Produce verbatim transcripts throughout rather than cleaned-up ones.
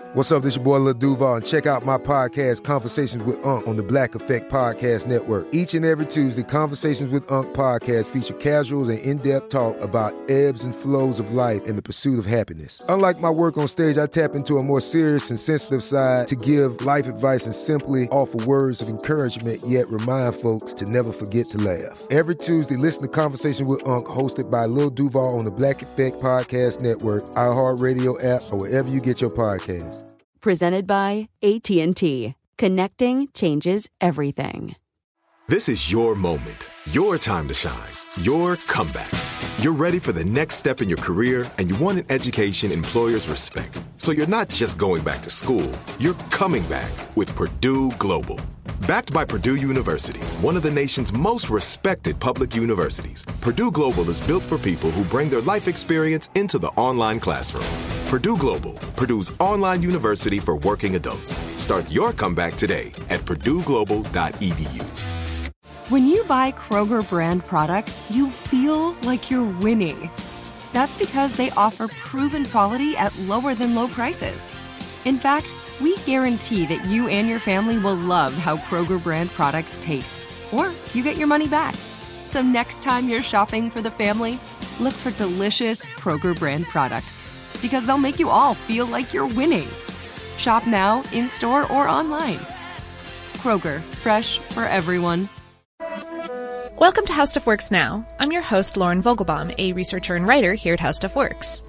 What's up, this your boy Lil Duval, and check out my podcast, Conversations with Unc, on the Black Effect Podcast Network. Each and every Tuesday, Conversations with Unc podcast feature casuals and in-depth talk about ebbs and flows of life and the pursuit of happiness. Unlike my work on stage, I tap into a more serious and sensitive side to give life advice and simply offer words of encouragement, yet remind folks to never forget to laugh. Every Tuesday, listen to Conversations with Unc, hosted by Lil Duval on the Black Effect Podcast Network, iHeartRadio app, or wherever you get your podcasts. Presented by A T and T. Connecting changes everything. This is your moment, your time to shine, your comeback. You're ready for the next step in your career, and you want an education employers respect. So you're not just going back to school, you're coming back with Purdue Global. Backed by Purdue University, one of the nation's most respected public universities, Purdue Global is built for people who bring their life experience into the online classroom. Purdue Global, Purdue's online university for working adults. Start your comeback today at purdue global dot e d u. When you buy Kroger brand products, you feel like you're winning. That's because they offer proven quality at lower than low prices. In fact, we guarantee that you and your family will love how Kroger brand products taste, or you get your money back. So next time you're shopping for the family, look for delicious Kroger brand products, because they'll make you all feel like you're winning. Shop now, in-store, or online. Kroger, fresh for everyone. Welcome to How Stuff Works Now. I'm your host, Lauren Vogelbaum, a researcher and writer here at How Stuff Works.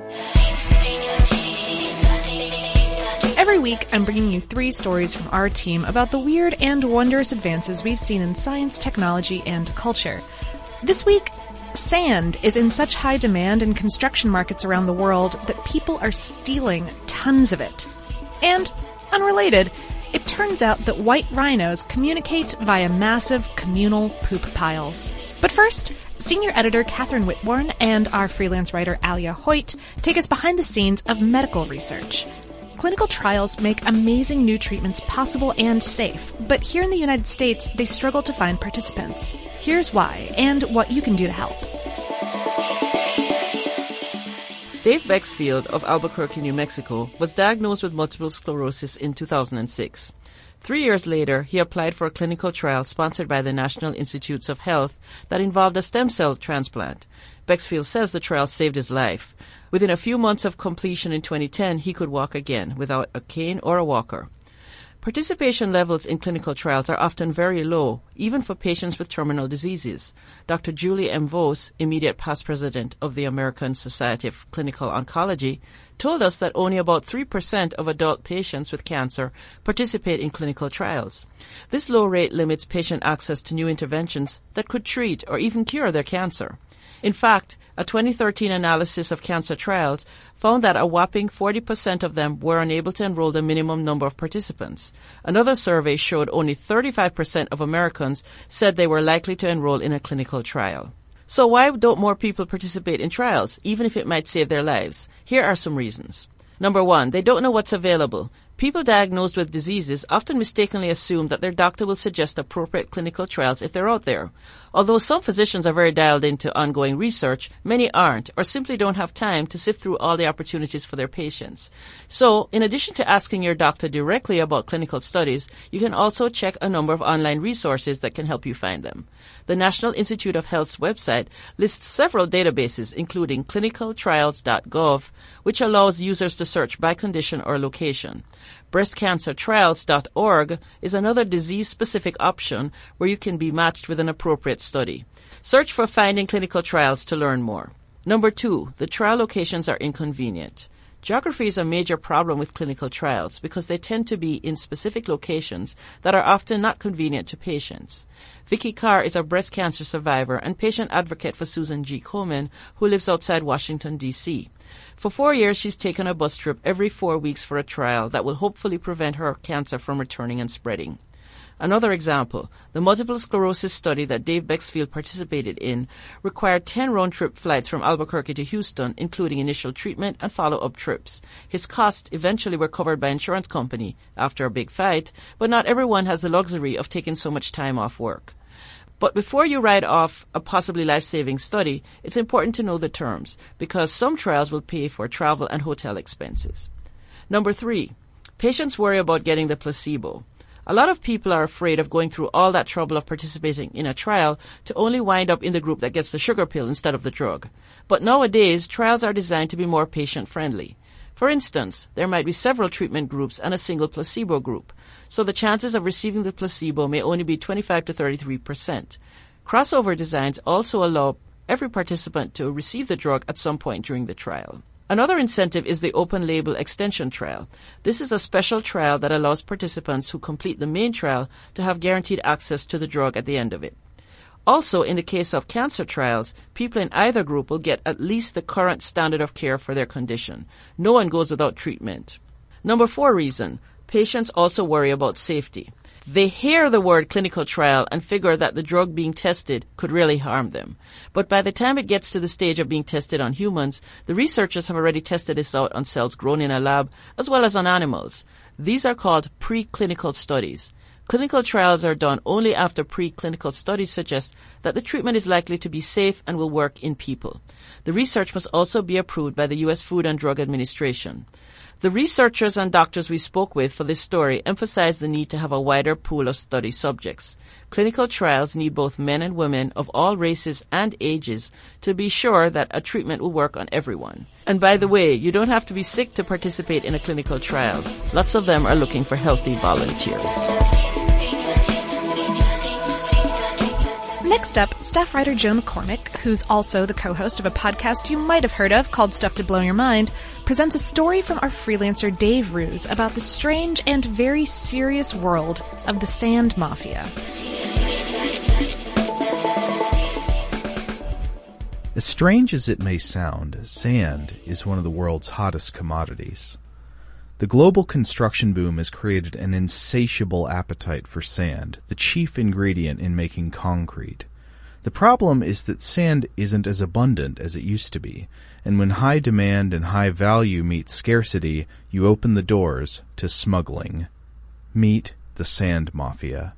Every week, I'm bringing you three stories from our team about the weird and wondrous advances we've seen in science, technology, and culture. This week, sand is in such high demand in construction markets around the world that people are stealing tons of it. And, unrelated, it turns out that white rhinos communicate via massive communal poop piles. But first, senior editor Catherine Whitborn and our freelance writer Alia Hoyt take us behind the scenes of medical research. Clinical trials make amazing new treatments possible and safe, but here in the United States, they struggle to find participants. Here's why, and what you can do to help. Dave Bexfield of Albuquerque, New Mexico, was diagnosed with multiple sclerosis in two thousand six. Three years later, he applied for a clinical trial sponsored by the National Institutes of Health that involved a stem cell transplant. Bexfield says the trial saved his life. Within a few months of completion in twenty ten, he could walk again without a cane or a walker. Participation levels in clinical trials are often very low, even for patients with terminal diseases. Doctor Julie M. Vos, immediate past president of the American Society of Clinical Oncology, told us that only about three percent of adult patients with cancer participate in clinical trials. This low rate limits patient access to new interventions that could treat or even cure their cancer. In fact, a twenty thirteen analysis of cancer trials found that a whopping forty percent of them were unable to enroll the minimum number of participants. Another survey showed only thirty-five percent of Americans said they were likely to enroll in a clinical trial. So why don't more people participate in trials, even if it might save their lives? Here are some reasons. Number one, they don't know what's available. People diagnosed with diseases often mistakenly assume that their doctor will suggest appropriate clinical trials if they're out there. Although some physicians are very dialed into ongoing research, many aren't, or simply don't have time to sift through all the opportunities for their patients. So, in addition to asking your doctor directly about clinical studies, you can also check a number of online resources that can help you find them. The National Institute of Health's website lists several databases, including clinical trials dot gov, which allows users to search by condition or location. breast cancer trials dot org is another disease-specific option where you can be matched with an appropriate study. Search for Finding Clinical Trials to learn more. Number two, the trial locations are inconvenient. Geography is a major problem with clinical trials because they tend to be in specific locations that are often not convenient to patients. Vicky Carr is a breast cancer survivor and patient advocate for Susan G. Komen, who lives outside Washington, D C For four years, she's taken a bus trip every four weeks for a trial that will hopefully prevent her cancer from returning and spreading. Another example, the multiple sclerosis study that Dave Bexfield participated in required ten round-trip flights from Albuquerque to Houston, including initial treatment and follow-up trips. His costs eventually were covered by insurance company after a big fight, but not everyone has the luxury of taking so much time off work. But before you write off a possibly life-saving study, it's important to know the terms, because some trials will pay for travel and hotel expenses. Number three, patients worry about getting the placebo. A lot of people are afraid of going through all that trouble of participating in a trial to only wind up in the group that gets the sugar pill instead of the drug. But nowadays, trials are designed to be more patient-friendly. For instance, there might be several treatment groups and a single placebo group, so the chances of receiving the placebo may only be twenty-five to thirty-three percent. Crossover designs also allow every participant to receive the drug at some point during the trial. Another incentive is the open-label extension trial. This is a special trial that allows participants who complete the main trial to have guaranteed access to the drug at the end of it. Also, in the case of cancer trials, people in either group will get at least the current standard of care for their condition. No one goes without treatment. Number four reason, patients also worry about safety. They hear the word clinical trial and figure that the drug being tested could really harm them. But by the time it gets to the stage of being tested on humans, the researchers have already tested this out on cells grown in a lab as well as on animals. These are called preclinical studies. Clinical trials are done only after preclinical studies suggest that the treatment is likely to be safe and will work in people. The research must also be approved by the U S Food and Drug Administration. The researchers and doctors we spoke with for this story emphasized the need to have a wider pool of study subjects. Clinical trials need both men and women of all races and ages to be sure that a treatment will work on everyone. And by the way, you don't have to be sick to participate in a clinical trial. Lots of them are looking for healthy volunteers. Next up, staff writer Joe McCormick, who's also the co-host of a podcast you might have heard of called Stuff to Blow Your Mind, presents a story from our freelancer Dave Ruse about the strange and very serious world of the sand mafia. As strange as it may sound, sand is one of the world's hottest commodities. The global construction boom has created an insatiable appetite for sand, the chief ingredient in making concrete. The problem is that sand isn't as abundant as it used to be, and when high demand and high value meet scarcity, you open the doors to smuggling. Meet the sand mafia.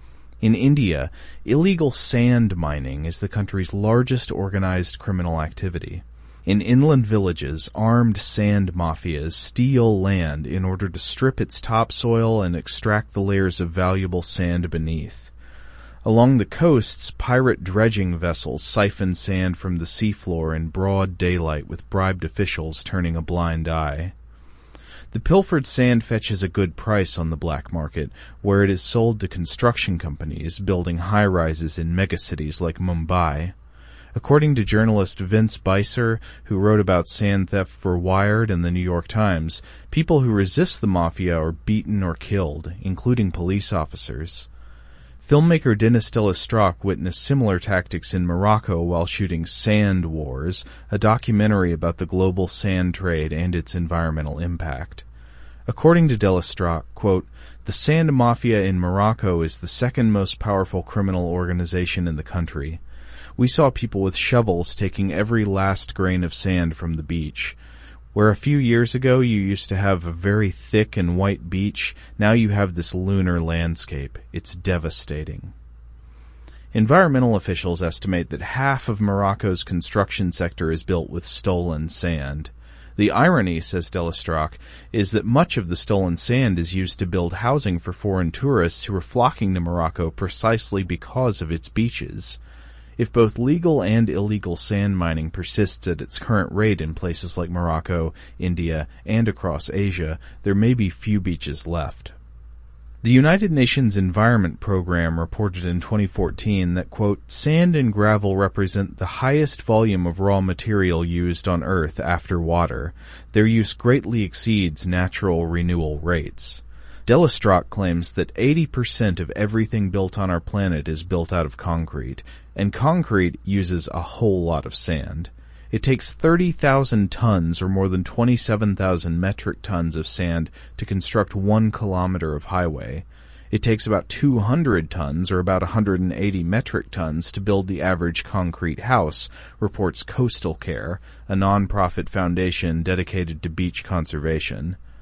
In India, illegal sand mining is the country's largest organized criminal activity. In inland villages, armed sand mafias steal land in order to strip its topsoil and extract the layers of valuable sand beneath. Along the coasts, pirate dredging vessels siphon sand from the seafloor in broad daylight with bribed officials turning a blind eye. The pilfered sand fetches a good price on the black market, where it is sold to construction companies building high-rises in megacities like Mumbai. According to journalist Vince Beiser, who wrote about sand theft for Wired and the New York Times, people who resist the mafia are beaten or killed, including police officers. Filmmaker Denis Delestroc witnessed similar tactics in Morocco while shooting Sand Wars, a documentary about the global sand trade and its environmental impact. According to Delestroc, quote, "The sand mafia in Morocco is the second most powerful criminal organization in the country. We saw people with shovels taking every last grain of sand from the beach. Where a few years ago you used to have a very thick and white beach, now you have this lunar landscape. It's devastating." Environmental officials estimate that half of Morocco's construction sector is built with stolen sand. The irony, says Delestroc, is that much of the stolen sand is used to build housing for foreign tourists who are flocking to Morocco precisely because of its beaches. If both legal and illegal sand mining persists at its current rate in places like Morocco, India, and across Asia, there may be few beaches left. The United Nations Environment Program reported in twenty fourteen that, quote, "Sand and gravel represent the highest volume of raw material used on Earth after water. Their use greatly exceeds natural renewal rates." Delestroc claims that eighty percent of everything built on our planet is built out of concrete, and concrete uses a whole lot of sand. It takes thirty thousand tons, or more than twenty-seven thousand metric tons of sand to construct one kilometer of highway. It takes about two hundred tons, or about one hundred eighty metric tons, to build the average concrete house, reports Coastal Care, a non-profit foundation dedicated to beach conservation.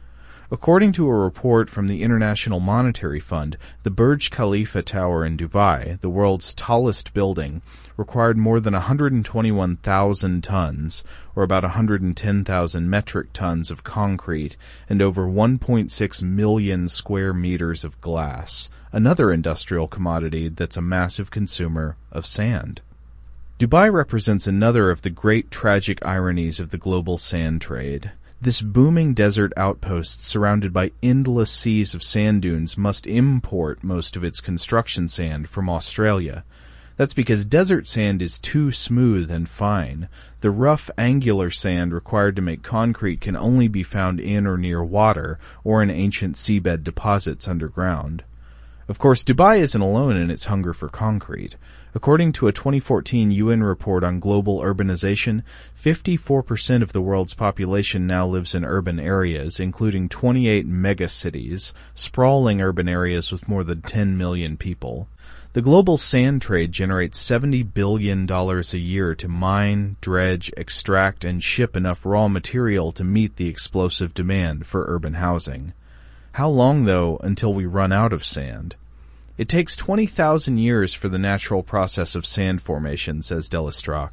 According to a report from the International Monetary Fund, the Burj Khalifa Tower in Dubai, the world's tallest building, required more than one hundred twenty-one thousand tons, or about one hundred ten thousand metric tons of concrete, and over one point six million square meters of glass, another industrial commodity that's a massive consumer of sand. Dubai represents another of the great tragic ironies of the global sand trade. This booming desert outpost surrounded by endless seas of sand dunes must import most of its construction sand from Australia. That's because desert sand is too smooth and fine. The rough, angular sand required to make concrete can only be found in or near water or in ancient seabed deposits underground. Of course, Dubai isn't alone in its hunger for concrete. According to a twenty fourteen U N report on global urbanization, fifty-four percent of the world's population now lives in urban areas, including twenty-eight megacities, sprawling urban areas with more than ten million people. The global sand trade generates seventy billion dollars a year to mine, dredge, extract, and ship enough raw material to meet the explosive demand for urban housing. How long, though, until we run out of sand? It takes twenty thousand years for the natural process of sand formation, says Delestroc.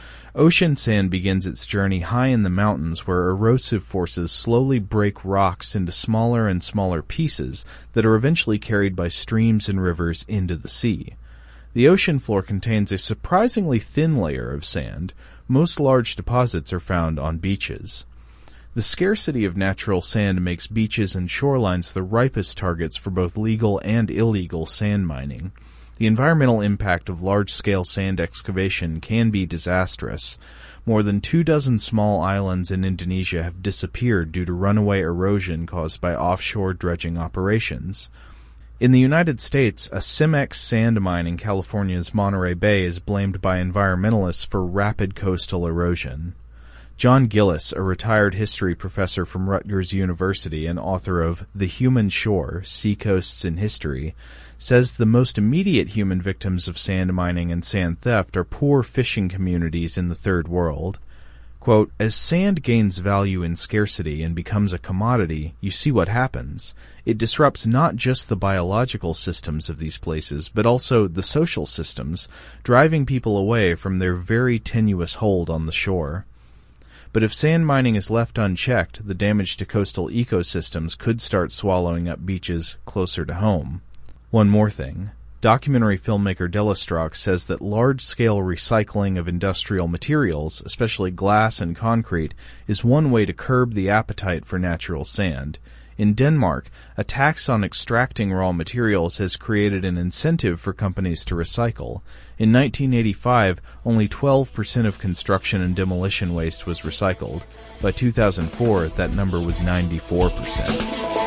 Ocean sand begins its journey high in the mountains where erosive forces slowly break rocks into smaller and smaller pieces that are eventually carried by streams and rivers into the sea. The ocean floor contains a surprisingly thin layer of sand. Most large deposits are found on beaches. The scarcity of natural sand makes beaches and shorelines the ripest targets for both legal and illegal sand mining. The environmental impact of large-scale sand excavation can be disastrous. More than two dozen small islands in Indonesia have disappeared due to runaway erosion caused by offshore dredging operations. In the United States, a Cimex sand mine in California's Monterey Bay is blamed by environmentalists for rapid coastal erosion. John Gillis, a retired history professor from Rutgers University and author of The Human Shore, Seacoasts in History, says the most immediate human victims of sand mining and sand theft are poor fishing communities in the Third World. Quote, as sand gains value in scarcity and becomes a commodity, you see what happens. It disrupts not just the biological systems of these places, but also the social systems, driving people away from their very tenuous hold on the shore. But if sand mining is left unchecked, the damage to coastal ecosystems could start swallowing up beaches closer to home. One more thing. Documentary filmmaker Delestroc says that large-scale recycling of industrial materials, especially glass and concrete, is one way to curb the appetite for natural sand. In Denmark, a tax on extracting raw materials has created an incentive for companies to recycle. In nineteen eighty-five, only twelve percent of construction and demolition waste was recycled. By two thousand four, that number was ninety-four percent.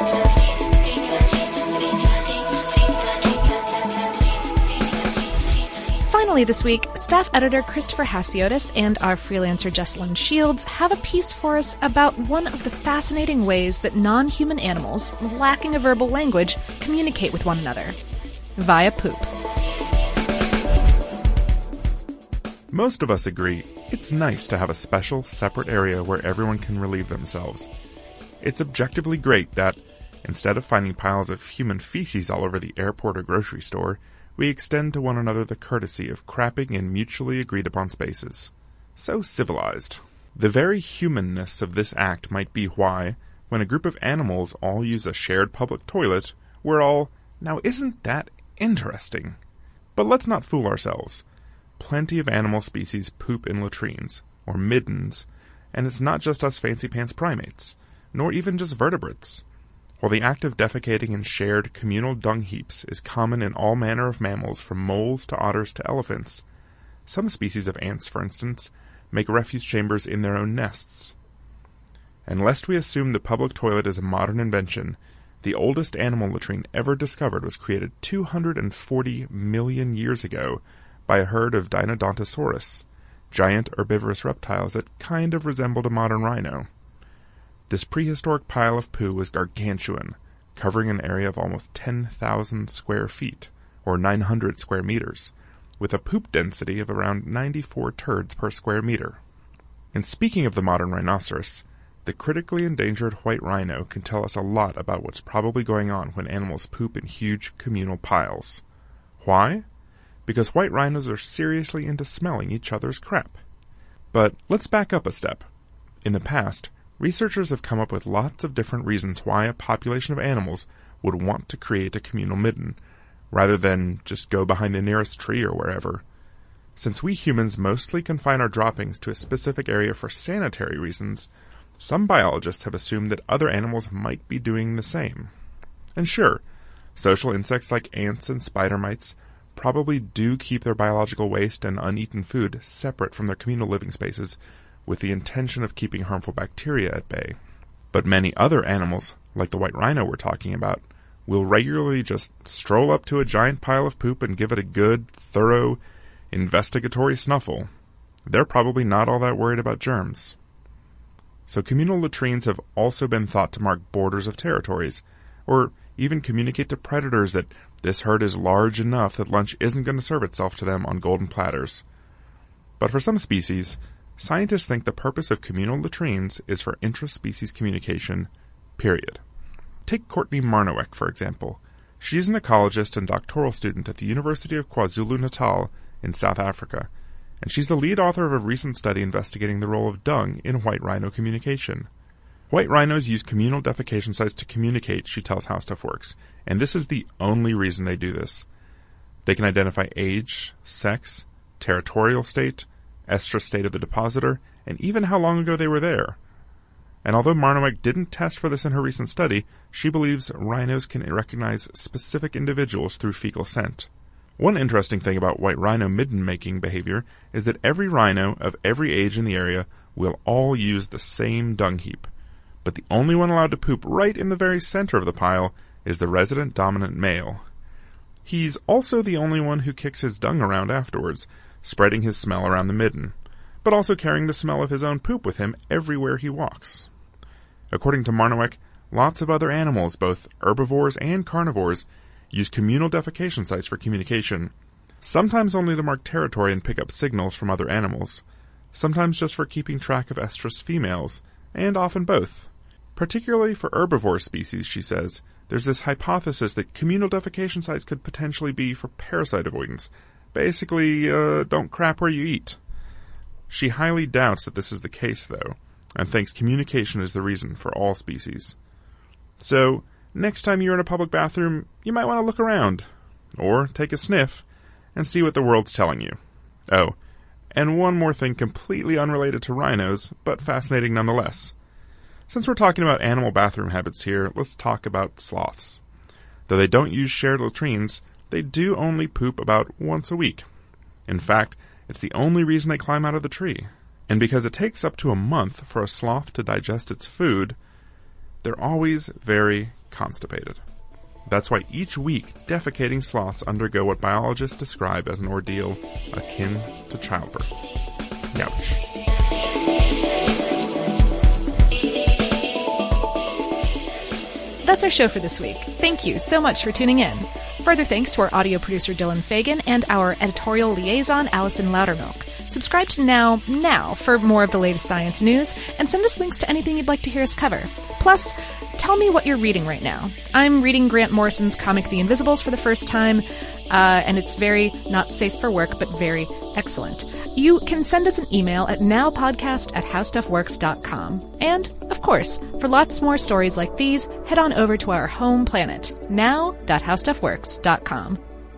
Finally this week, staff editor Christopher Hasiotis and our freelancer Jessalyn Shields have a piece for us about one of the fascinating ways that non-human animals, lacking a verbal language, communicate with one another. Via poop. Most of us agree it's nice to have a special, separate area where everyone can relieve themselves. It's objectively great that, instead of finding piles of human feces all over the airport or grocery store, we extend to one another the courtesy of crapping in mutually agreed-upon spaces. So civilized. The very humanness of this act might be why, when a group of animals all use a shared public toilet, we're all, now isn't that interesting? But let's not fool ourselves. Plenty of animal species poop in latrines, or middens, and it's not just us fancy-pants primates, nor even just vertebrates. While the act of defecating in shared communal dung heaps is common in all manner of mammals from moles to otters to elephants, some species of ants, for instance, make refuse chambers in their own nests. And lest we assume the public toilet is a modern invention, the oldest animal latrine ever discovered was created two hundred forty million years ago by a herd of Deinodontosaurus, giant herbivorous reptiles that kind of resembled a modern rhino. This prehistoric pile of poo was gargantuan, covering an area of almost ten thousand square feet, or nine hundred square meters, with a poop density of around ninety-four turds per square meter. And speaking of the modern rhinoceros, the critically endangered white rhino can tell us a lot about what's probably going on when animals poop in huge communal piles. Why? Because white rhinos are seriously into smelling each other's crap. But let's back up a step. In the past, researchers have come up with lots of different reasons why a population of animals would want to create a communal midden, rather than just go behind the nearest tree or wherever. Since we humans mostly confine our droppings to a specific area for sanitary reasons, some biologists have assumed that other animals might be doing the same. And sure, social insects like ants and spider mites probably do keep their biological waste and uneaten food separate from their communal living spaces with the intention of keeping harmful bacteria at bay. But many other animals, like the white rhino we're talking about, will regularly just stroll up to a giant pile of poop and give it a good, thorough, investigatory snuffle. They're probably not all that worried about germs. So communal latrines have also been thought to mark borders of territories, or even communicate to predators that this herd is large enough that lunch isn't going to serve itself to them on golden platters. But for some species, scientists think the purpose of communal latrines is for intra-species communication, period. Take Courtney Marnowek, for example. She's an ecologist and doctoral student at the University of KwaZulu-Natal in South Africa, and she's the lead author of a recent study investigating the role of dung in white rhino communication. White rhinos use communal defecation sites to communicate, she tells How Stuff Works, and this is the only reason they do this. They can identify age, sex, territorial state, estrus state of the depositor, and even how long ago they were there. And although Marnowek didn't test for this in her recent study, she believes rhinos can recognize specific individuals through fecal scent. One interesting thing about white rhino midden-making behavior is that every rhino of every age in the area will all use the same dung heap. But the only one allowed to poop right in the very center of the pile is the resident dominant male. He's also the only one who kicks his dung around afterwards, spreading his smell around the midden, but also carrying the smell of his own poop with him everywhere he walks. According to Marnowek, lots of other animals, both herbivores and carnivores, use communal defecation sites for communication, sometimes only to mark territory and pick up signals from other animals, sometimes just for keeping track of estrus females, and often both. Particularly for herbivore species, she says, there's this hypothesis that communal defecation sites could potentially be for parasite avoidance. Basically, uh, don't crap where you eat. She highly doubts that this is the case, though, and thinks communication is the reason for all species. So, next time you're in a public bathroom, you might want to look around, or take a sniff, and see what the world's telling you. Oh, and one more thing completely unrelated to rhinos, but fascinating nonetheless. Since we're talking about animal bathroom habits here, let's talk about sloths. Though they don't use shared latrines, they do only poop about once a week. In fact, it's the only reason they climb out of the tree. And because it takes up to a month for a sloth to digest its food, they're always very constipated. That's why each week defecating sloths undergo what biologists describe as an ordeal akin to childbirth. Ouch. That's our show for this week. Thank you so much for tuning in. Further thanks to our audio producer Dylan Fagan and our editorial liaison Allison Loudermilk. Subscribe to Now Now for more of the latest science news, and send us links to anything you'd like to hear us cover. Plus, tell me what you're reading right now. I'm reading Grant Morrison's comic The Invisibles for the first time, uh, and it's very not safe for work, but very excellent. You can send us an email at nowpodcast at howstuffworks dot com. And, of course, for lots more stories like these, head on over to our home planet, now dot howstuffworks dot com.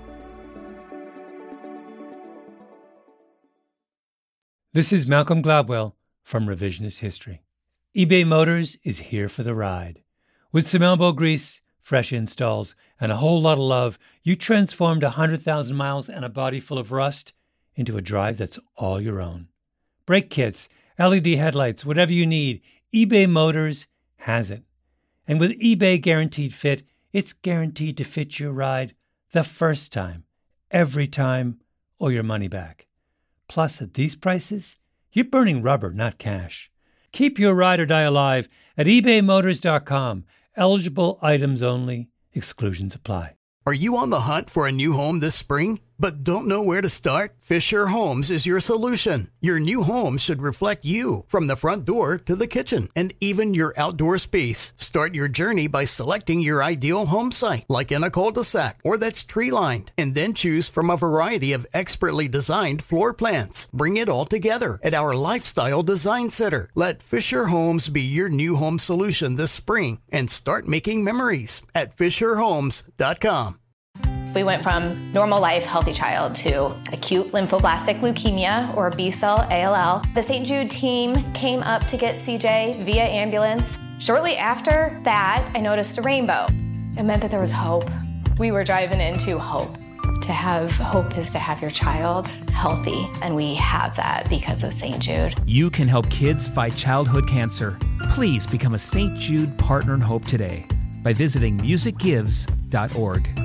This is Malcolm Gladwell from Revisionist History. eBay Motors is here for the ride. With some elbow grease, fresh installs, and a whole lot of love, you transformed one hundred thousand miles and a body full of rust into a drive that's all your own. Brake kits, L E D headlights, whatever you need, eBay Motors has it. And with eBay Guaranteed Fit, it's guaranteed to fit your ride the first time, every time, or your money back. Plus, at these prices, you're burning rubber, not cash. Keep your ride or die alive at ebay motors dot com. Eligible items only. Exclusions apply. Are you on the hunt for a new home this spring? but don't know where to start? Fisher Homes is your solution. Your new home should reflect you, from the front door to the kitchen, and even your outdoor space. Start your journey by selecting your ideal home site, like in a cul-de-sac or that's tree-lined, and then choose from a variety of expertly designed floor plans. Bring it all together at our Lifestyle Design Center. Let Fisher Homes be your new home solution this spring and start making memories at fisher homes dot com. We went from normal life, healthy child to acute lymphoblastic leukemia, or B-cell A L L. The Saint Jude team came up to get C J via ambulance. Shortly after that, I noticed a rainbow. It meant that there was hope. We were driving into hope. To have hope is to have your child healthy, and we have that because of Saint Jude. You can help kids fight childhood cancer. Please become a Saint Jude Partner in Hope today by visiting music gives dot org.